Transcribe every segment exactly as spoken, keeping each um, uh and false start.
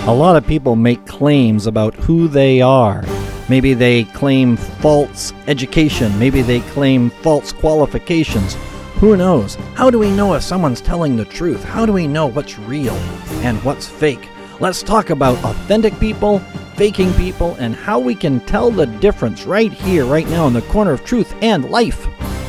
A lot of people make claims about who they are. Maybe they claim false education. Maybe they claim false qualifications. Who knows? How do we know if someone's telling the truth? How do we know what's real and what's fake? Let's talk about authentic people, faking people, and how we can tell the difference right here, right now, in the corner of truth and life.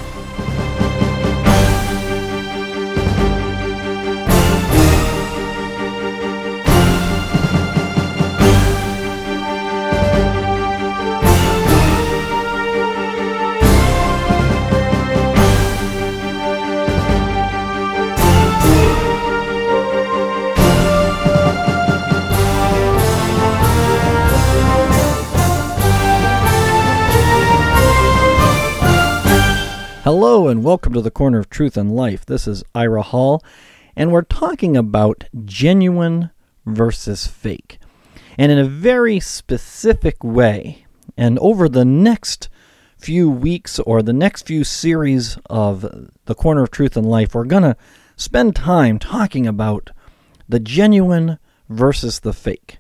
Hello and welcome to the Corner of Truth and Life. This is Ira Hall, and we're talking about genuine versus fake. And in a very specific way, and over the next few weeks or the next few series of the Corner of Truth and Life, we're going to spend time talking about the genuine versus the fake.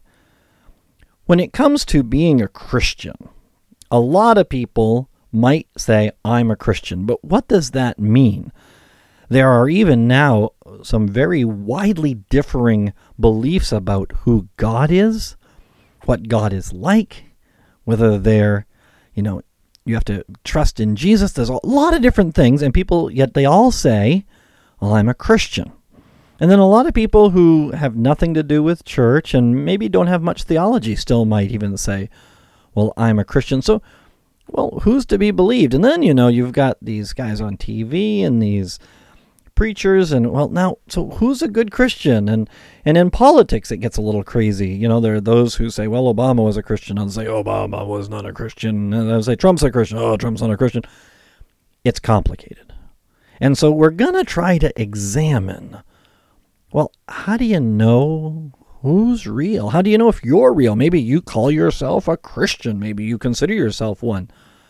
When it comes to being a Christian, a lot of people might say, I'm a Christian, but what does that mean? There are even now some very widely differing beliefs about who God is, what God is like, whether they're, you know, you have to trust in Jesus. There's a lot of different things, and people, yet they all say, well, I'm a Christian. And then a lot of people who have nothing to do with church and maybe don't have much theology still might even say, well, I'm a Christian. So well, who's to be believed? And then, you know, you've got these guys on T V and these preachers, and, well, now, so who's a good Christian? And and in politics, it gets a little crazy. You know, there are those who say, well, Obama was a Christian. Others say, Obama was not a Christian. And they'll say, Trump's a Christian. Oh, Trump's not a Christian. It's complicated. And so we're going to try to examine, well, how do you know who's real? How do you know if you're real? Maybe you call yourself a Christian. Maybe you consider yourself one.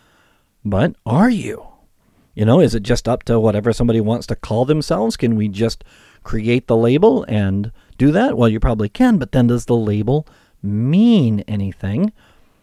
But are you? You know, is it just up to whatever somebody wants to call themselves? Can we just create the label and do that? Well, you probably can, but then does the label mean anything?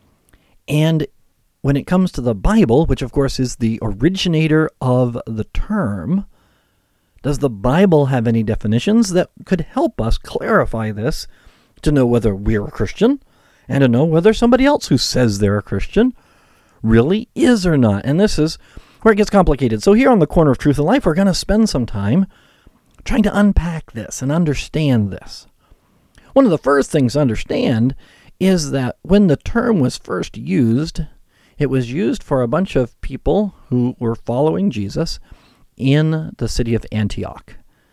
And when it comes to the Bible, which of course is the originator of the term, does the Bible have any definitions that could help us clarify this to know whether we're a Christian and to know whether somebody else who says they're a Christian really is or not? And this is where it gets complicated. So here on the Corner of Truth and Life, we're going to spend some time trying to unpack this and understand this. One of the first things to understand is that when the term was first used, it was used for a bunch of people who were following Jesus in the city of Antioch.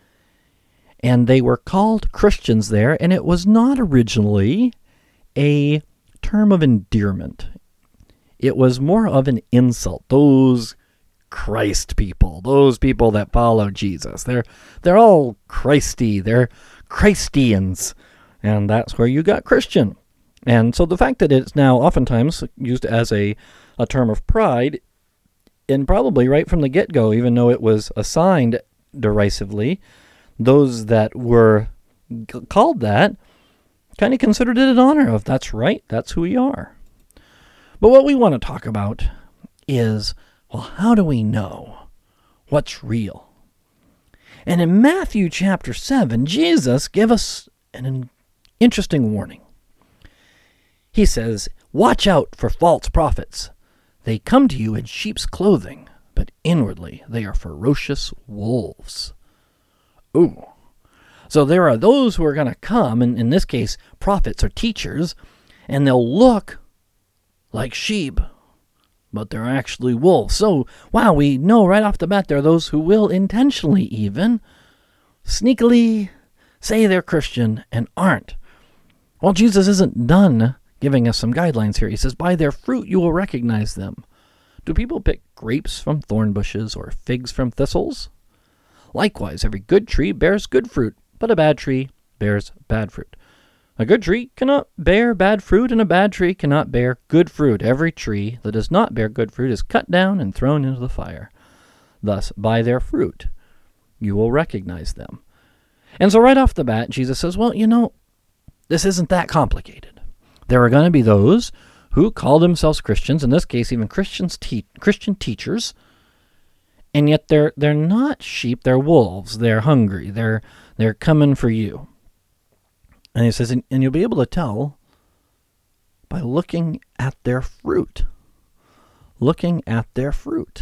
And they were called Christians there, and it was not originally a term of endearment. It was more of an insult. Those Christ people, those people that follow Jesus, they're they're all Christy, they're Christians, and that's where you got Christian. And so the fact that it's now oftentimes used as a, a term of pride, and probably right from the get-go, even though it was assigned derisively, those that were g- called that kind of considered it an honor of, that's right, that's who we are. But what we want to talk about is, well, how do we know what's real? And in Matthew chapter seven, Jesus gave us an interesting warning. He says, watch out for false prophets. They come to you in sheep's clothing, but inwardly they are ferocious wolves. Ooh. So there are those who are going to come, and in this case, prophets or teachers, and they'll look like sheep, but they're actually wolves. So, wow, we know right off the bat there are those who will intentionally even sneakily say they're Christian and aren't. Well, Jesus isn't done giving us some guidelines here. He says, by their fruit you will recognize them. Do people pick grapes from thorn bushes or figs from thistles? Likewise, every good tree bears good fruit, but a bad tree bears bad fruit. A good tree cannot bear bad fruit, and a bad tree cannot bear good fruit. Every tree that does not bear good fruit is cut down and thrown into the fire. Thus, by their fruit, you will recognize them. And so right off the bat, Jesus says, well, you know, This isn't that complicated. There are going to be those who call themselves Christians, in this case even Christians te- Christian teachers, and yet they're they're not sheep, they're wolves. They're hungry. They're they're coming for you. And he says, and, and you'll be able to tell by looking at their fruit. Looking at their fruit.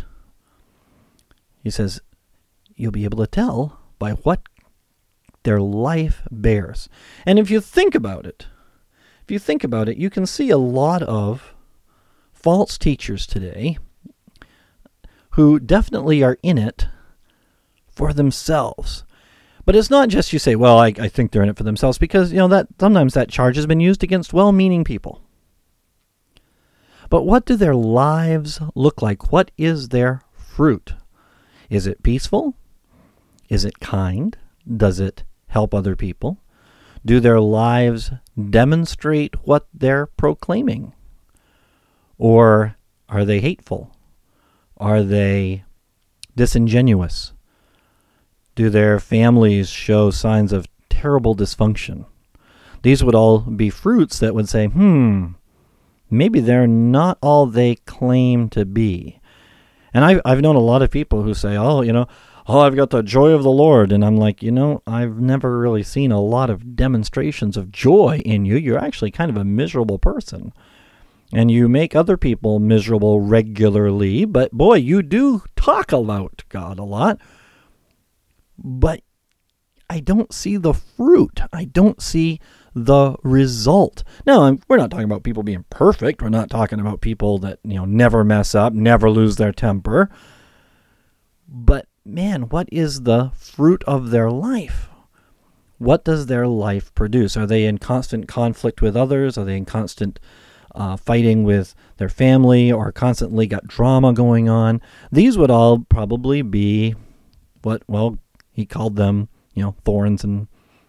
He says, you'll be able to tell by what their life bears. And if you think about it, if you think about it, you can see a lot of false teachers today who definitely are in it for themselves. But it's not just you say, well, I, I think they're in it for themselves, because, you know, that sometimes that charge has been used against well-meaning people. But what do their lives look like? What is their fruit? Is it peaceful? Is it kind? Does it help other people? Do their lives demonstrate what they're proclaiming? Or are they hateful? Are they disingenuous? Do their families show signs of terrible dysfunction? These would all be fruits that would say, hmm, maybe they're not all they claim to be. And I've, I've known a lot of people who say, oh, you know, oh, I've got the joy of the Lord. And I'm like, you know, I've never really seen a lot of demonstrations of joy in you. You're actually kind of a miserable person. And you make other people miserable regularly. But boy, you do talk about God a lot. But I don't see the fruit. I don't see the result. Now, I'm, we're not talking about people being perfect. We're not talking about people that, you know, never mess up, never lose their temper. But man, what is the fruit of their life? What does their life produce? Are they in constant conflict with others? Are they in constant uh, fighting with their family, or constantly got drama going on? These would all probably be what, well, he called them, you know, thorns and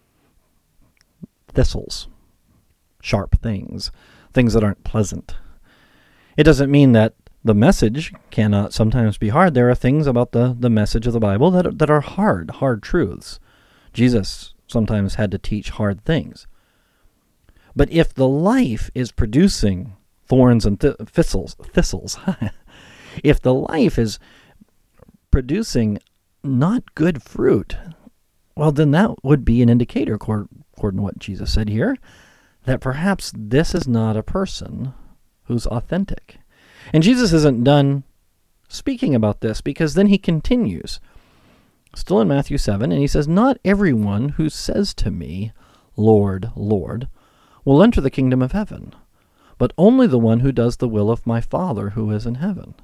thistles, sharp things, things that aren't pleasant. It doesn't mean that the message cannot sometimes be hard. There are things about the, the message of the Bible that are, that are hard, hard truths. Jesus sometimes had to teach hard things. But if the life is producing thorns and th- thistles, thistles, if the life is producing not good fruit, well, then that would be an indicator, according to what Jesus said here, that perhaps this is not a person who's authentic. And Jesus isn't done speaking about this, because then he continues, still in Matthew seven, and he says, not everyone who says to me, Lord, Lord, will enter the kingdom of heaven, but only the one who does the will of my Father who is in heaven.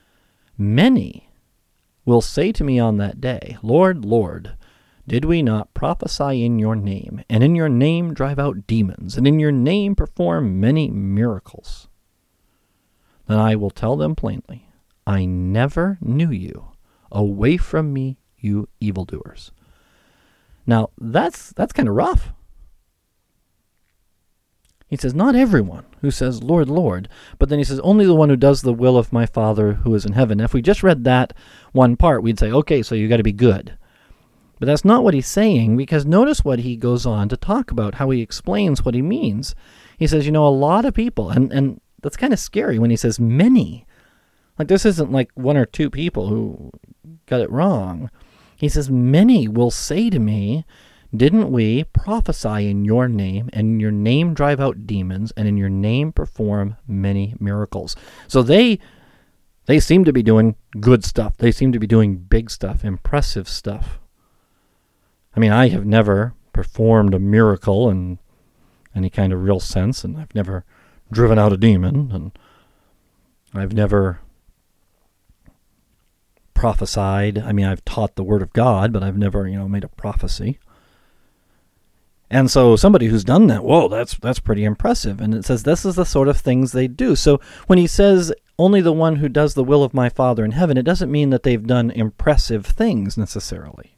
Many will say to me on that day, Lord, Lord, did we not prophesy in your name, and in your name drive out demons, and in your name perform many miracles? Then I will tell them plainly, I never knew you. Away from me, you evildoers. Now, that's that's kind of rough. He says, not everyone who says, Lord, Lord, but then he says, only the one who does the will of my Father who is in heaven. If we just read that one part, we'd say, okay, so you got to be good. But that's not what he's saying, because notice what he goes on to talk about, how he explains what he means. He says, you know, a lot of people, and, and that's kind of scary when he says many. Like, this isn't like one or two people who got it wrong. He says, many will say to me, didn't we prophesy in your name, and in your name drive out demons, and in your name perform many miracles? So they they seem to be doing good stuff. They seem to be doing big stuff, impressive stuff. I mean, I have never performed a miracle in any kind of real sense, and I've never driven out a demon, and I've never prophesied. I mean, I've taught the Word of God, but I've never, you know, made a prophecy. And so somebody who's done that, whoa, that's that's pretty impressive. And it says this is the sort of things they do. So when he says only the one who does the will of my Father in heaven, it doesn't mean that they've done impressive things necessarily.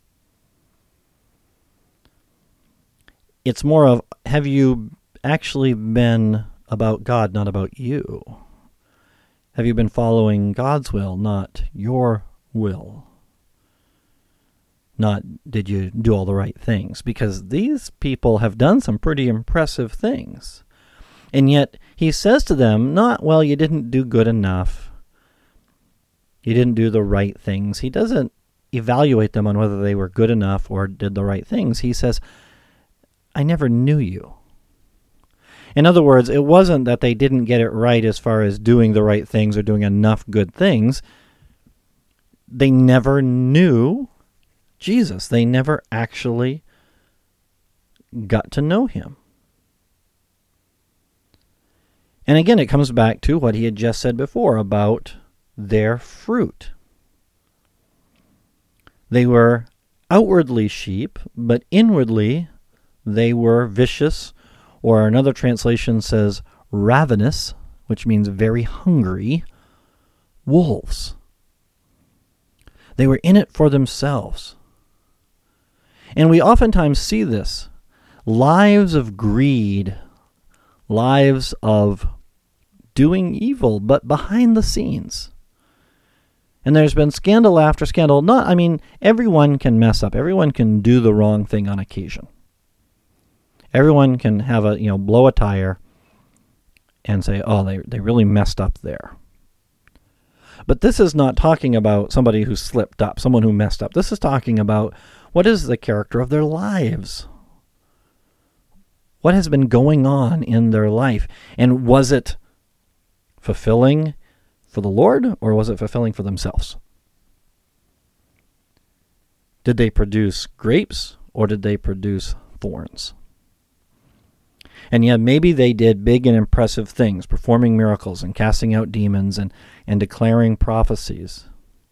It's more of, have you actually been about God, not about you? Have you been following God's will, not your will? not did you do all the right things, because these people have done some pretty impressive things. And yet he says to them, not, well, you didn't do good enough. You didn't do the right things. He doesn't evaluate them on whether they were good enough or did the right things. He says, I never knew you. In other words, it wasn't that they didn't get it right as far as doing the right things or doing enough good things. They never knew Jesus. They never actually got to know him. And again, it comes back to what he had just said before about their fruit. They were outwardly sheep, but inwardly they were vicious, or another translation says ravenous, which means very hungry, wolves. They were in it for themselves. And we oftentimes see this. Lives of greed, lives of doing evil, but behind the scenes. And there's been scandal after scandal. Not, I mean, everyone can mess up. Everyone can do the wrong thing on occasion. Everyone can have a, you know, blow a tire and say, oh, they, they really messed up there. But this is not talking about somebody who slipped up, someone who messed up. This is talking about what is the character of their lives. What has been going on in their life? And was it fulfilling for the Lord, or was it fulfilling for themselves? Did they produce grapes, or did they produce thorns? And yet maybe they did big and impressive things, performing miracles and casting out demons and, and declaring prophecies.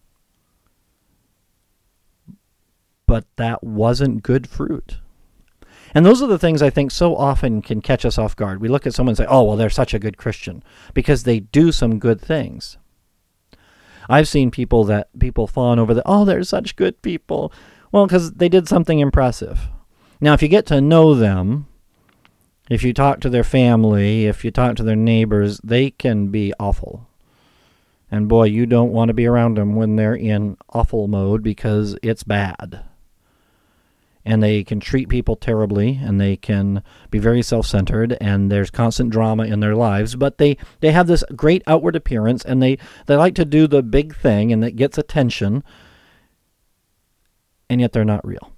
But that wasn't good fruit. And those are the things I think so often can catch us off guard. We look at someone and say, oh, well, they're such a good Christian because they do some good things. I've seen people that people fawn over the, oh, they're such good people. Well, because they did something impressive. Now, if you get to know them, if you talk to their family, if you talk to their neighbors, they can be awful. And boy, you don't want to be around them when they're in awful mode, because it's bad. And they can treat people terribly, and they can be very self-centered, and there's constant drama in their lives. But they, they have this great outward appearance, and they, they like to do the big thing, and that gets attention, and yet they're not real.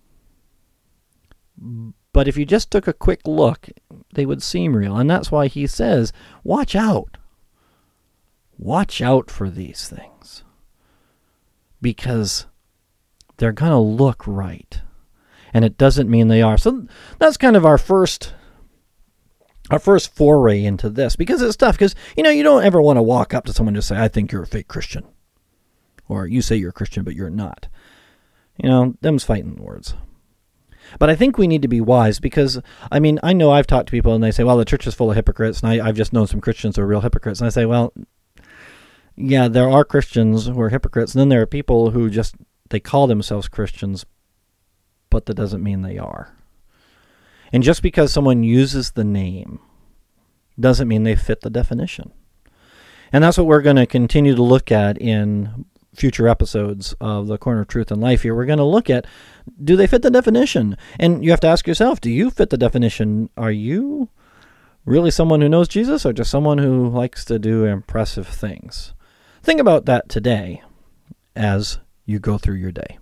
But if you just took a quick look, they would seem real. And that's why he says, watch out. Watch out for these things. Because they're going to look right. And it doesn't mean they are. So that's kind of our first our first foray into this. Because it's tough. Because, you know, you don't ever want to walk up to someone and just say, I think you're a fake Christian. Or you say you're a Christian, but you're not. You know, them's fighting words. But I think we need to be wise, because, I mean, I know I've talked to people and they say, well, the church is full of hypocrites, and I, I've just known some Christians who are real hypocrites. And I say, well, yeah, there are Christians who are hypocrites, and then there are people who just, they call themselves Christians, but that doesn't mean they are. And just because someone uses the name doesn't mean they fit the definition. And that's what we're going to continue to look at in future episodes of the Corner of Truth and Life here. We're going to look at, do they fit the definition? And you have to ask yourself, do you fit the definition? Are you really someone who knows Jesus, or just someone who likes to do impressive things? Think about that today as you go through your day.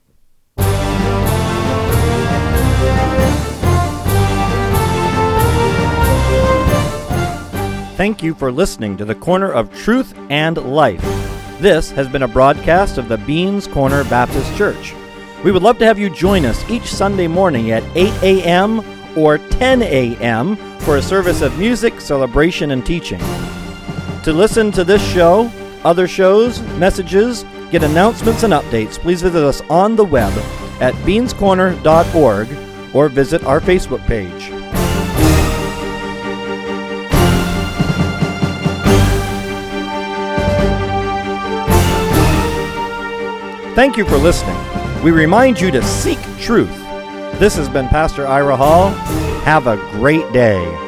Thank you for listening to the Corner of Truth and Life. This has been a broadcast of the Beans Corner Baptist Church. We would love to have you join us each Sunday morning at eight a.m. or ten a.m. for a service of music, celebration, and teaching. To listen to this show, other shows, messages, get announcements and updates, please visit us on the web at beans corner dot org or visit our Facebook page. Thank you for listening. We remind you to seek truth. This has been Pastor Ira Hall. Have a great day.